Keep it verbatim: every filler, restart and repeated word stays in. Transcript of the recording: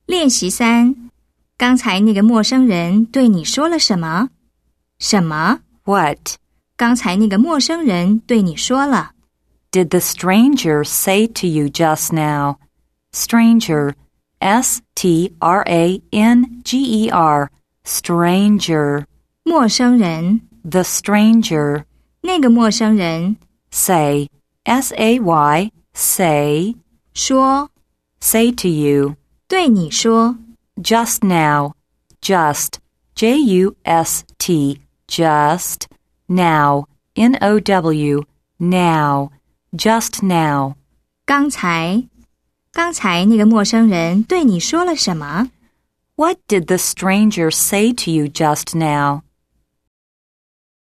练习三，刚才那个陌生人对你说了什么？什么？ What? 刚才那个陌生人对你说了。 Did the stranger say to you just now? Stranger, S T R A N G E R, stranger. 陌生人 The stranger. 那个陌生人 Say, S A Y, say. 说 Say to you. 对你说。 Just now, just, J U S T, just, now, N O W, now, just now. 刚才刚才那个陌生人对你说了什么？ What did the stranger say to you just now?